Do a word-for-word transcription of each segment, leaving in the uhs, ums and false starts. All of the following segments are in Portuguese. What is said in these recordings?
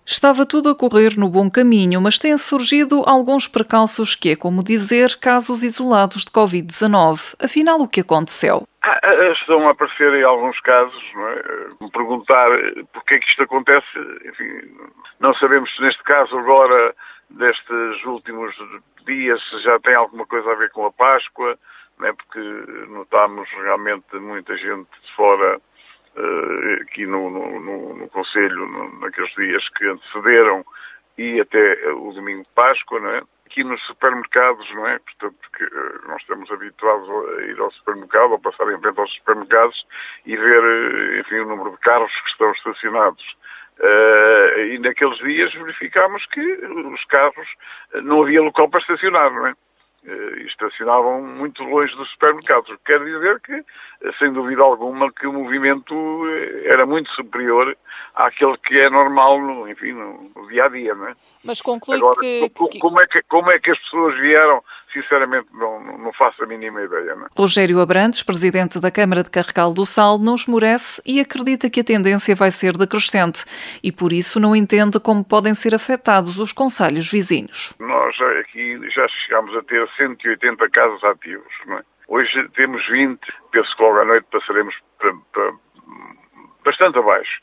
Estava tudo a correr no bom caminho, mas têm surgido alguns percalços que é como dizer casos isolados de covid dezanove. Afinal, o que aconteceu? Ah, ah, estão a aparecer em alguns casos, não é? Me perguntar porque é que isto acontece, enfim, não sabemos se neste caso agora, destes últimos dias, já tem alguma coisa a ver com a Páscoa, não é? Porque notámos realmente muita gente de fora uh, aqui no, no, no, no Conselho, no, naqueles dias que antecederam e até o domingo de Páscoa, não é? Aqui nos supermercados, não é? Portanto, que nós estamos habituados a ir ao supermercado, a passar em frente aos supermercados e ver, enfim, o número de carros que estão estacionados. Uh, e naqueles dias verificámos que os carros, não havia local para estacionar, não é? Uh, estacionavam muito longe dos supermercados. O que quer dizer que, sem dúvida alguma, que o movimento era muito superior àquele que é normal, no, enfim, no, no dia-a-dia, não é? Mas conclui Agora, que... como é que... Como é que as pessoas vieram, sinceramente, não, não faço a mínima ideia, não é? Rogério Abrantes, presidente da Câmara de Carregal do Sal, não esmorece e acredita que a tendência vai ser decrescente e, por isso, não entende como podem ser afetados os concelhos vizinhos. Nós aqui já chegámos a ter cento e oitenta casos ativos, não é? Hoje temos vinte, penso que logo à noite passaremos para, para bastante abaixo.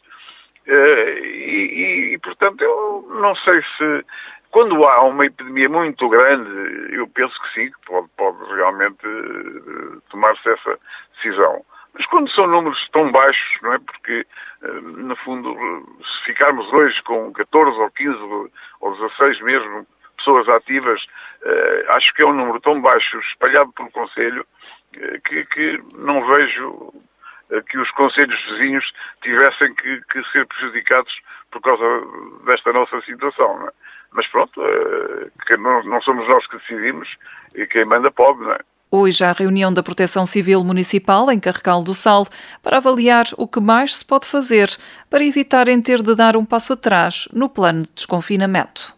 E, e, portanto, eu não sei se... Quando há uma epidemia muito grande, eu penso que sim, que pode, pode realmente tomar-se essa decisão. Mas quando são números tão baixos, não é? Porque, no fundo, se ficarmos hoje com catorze ou quinze ou dezasseis mesmo pessoas ativas, acho que é um número tão baixo, espalhado pelo Conselho, que, que não vejo que os concelhos vizinhos tivessem que, que ser prejudicados por causa desta nossa situação, não é? Mas pronto, que não, não somos nós que decidimos e quem manda pode, não é? Hoje há reunião da Proteção Civil Municipal em Carregal do Sal para avaliar o que mais se pode fazer para evitarem ter de dar um passo atrás no plano de desconfinamento.